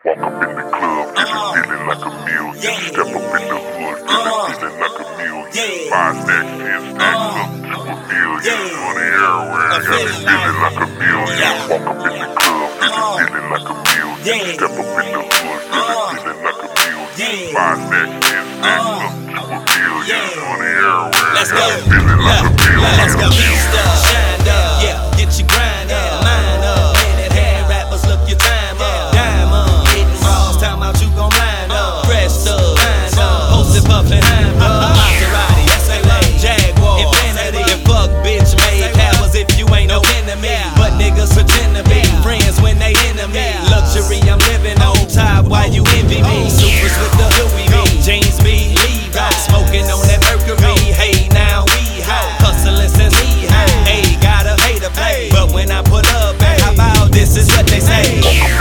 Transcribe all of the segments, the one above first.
Walk up in the club, feeling like a million. Step up in the hood, feeling like a million. 5 stacks, 10 stacks, up to a million. Money everywhere, got me feeling like a million. Walk up in the club, feeling like a million. Step up in the hood, feeling like a million. 5 stacks, 10 stacks, up to a million. Money everywhere, got me feeling like a million. Let's go, East shined up, yeah, get your grind up, mind up. Minute hand rappers, look your time up. Diamond, hitting balls, time out you gon' line up. Dressed up, lined up, posted puffin' hand up. Maserati, SLA, Jaguar, Infinity. And fuck bitch made cowards if you ain't no enemy. But niggas pretend to be friends when they enemy. Luxury I'm living on top while you envy me. Supers with the Louis V, jeans be Levi, smoking on that Mercury. Hey now we hot, hustling since he high. Hey, got a hater play, but when I put up, man, how about this is what they say.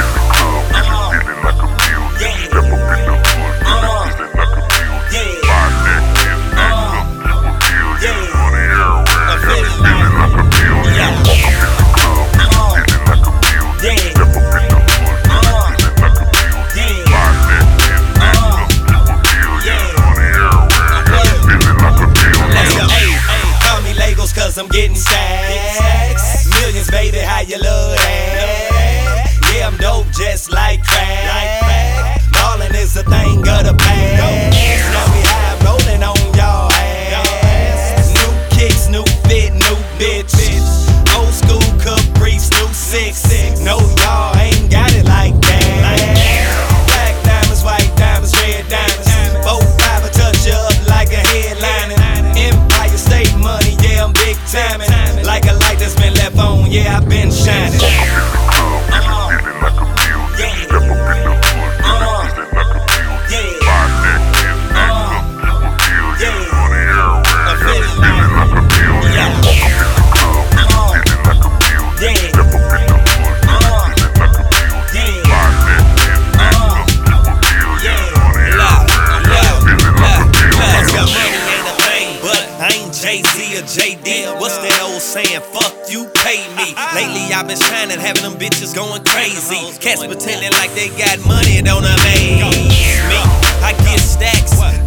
Walk up in the club, feeling like a million. Step up in the hood, feeling like a million. 5 stacks, 10 stacks, up to a million. Money everywhere, got me feeling like a million. Walk up in the club, feeling like a million. Step up in the hood, feeling like a million. 5 stacks, 10 stacks, up to a million. Money everywhere, got me feeling like a million. Hey, call me Legos cause I'm getting stacks. Millions, baby, how you love that? Yeah, I'm dope just like crack. Ballin' is a thing of the past. Now we high rollin' on y'all ass. New kicks, new fit, new bitch. Old school Caprice, new 6. No, y'all ain't got it like that. Black diamonds, white diamonds, red diamonds. 4-5 touch you up like a headliner. Empire State money, yeah, I'm big timing. Like a light that's been left on, yeah, I've been shining. Feeling like a million. Step up in the hood, feeling like a million. 5 stacks, 10 stacks, up to a million. Money everywhere, got me feeling like a million. Walk up in the club, feeling like a million. Step up in the hood, feeling like a million. 5 stacks, 10 stacks, up to a million. Money everywhere, got me feeling like a Let's go, million. money ain't a thing, but I ain't Jay-Z or JD. What's that old saying? Fuck you, pay me. Lately I've been shining, having them bitches going crazy. Cats pretending like they got money, don't amaze me. I get stacks,